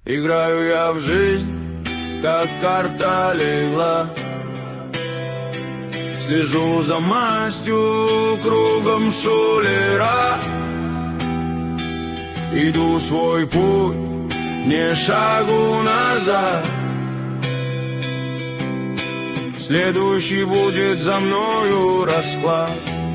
Играю я в жизнь, как карта легла. Слежу за мастью, кругом шулера. Иду свой путь, не шагу назад. Следующий будет за мною расклад.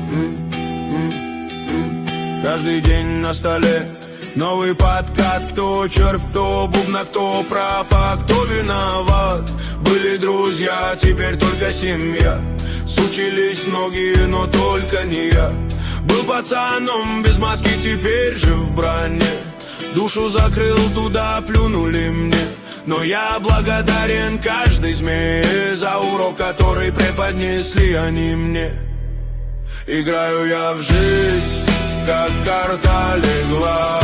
Каждый день на столе новый подкат. Кто червь, кто бубна, кто прав, а кто виноват. Были друзья, теперь только семья. Сучились многие, но только не я. Был пацаном без маски, теперь же в броне. Душу закрыл, туда плюнули мне. Но я благодарен каждой змее за урок, который преподнесли они мне. Играю я в жизнь, как карта легла.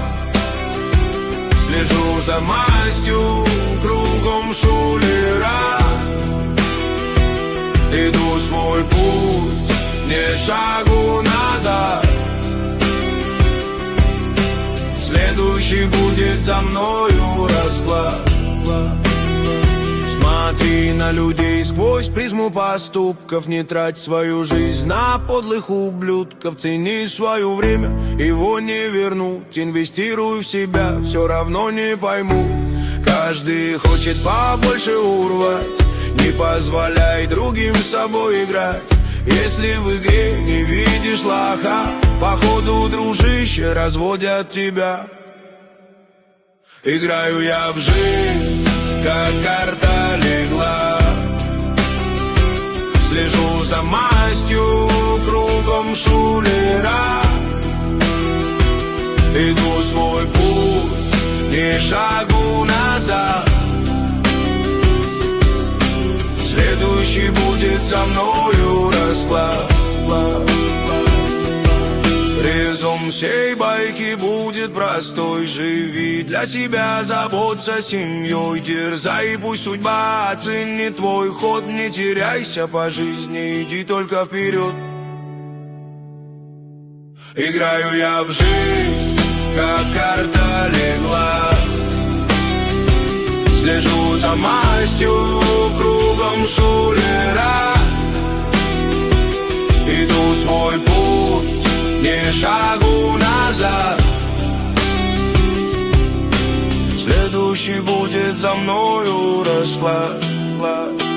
Слежу за мастью, кругом шулера. Иду свой путь, не шагу назад. Следующий будет за мною расклад. Смотри на людей сквозь призму поступков. Не трать свою жизнь на подлых ублюдков. Цени свое время, его не вернуть. Инвестируй в себя, все равно не пойму. Каждый хочет побольше урвать. Не позволяй другим с собой играть. Если в игре не видишь лоха, походу, дружище, разводят тебя. Играю я в жизнь, как карта легла. Слежу за мастью, кругом шулера. Иду свой путь, не шагу назад. Следующий будет за мною расклад. Резон всей байки будет простой. Живи для себя, заботься семьей. Дерзай, пусть судьба оценит твой ход. Не теряйся по жизни, иди только вперед. Играю я в жизнь, как карта легла. Слежу за мастью, кругом шулера. Иду свой путь, не шагу назад. Следующий будет за мною расклад.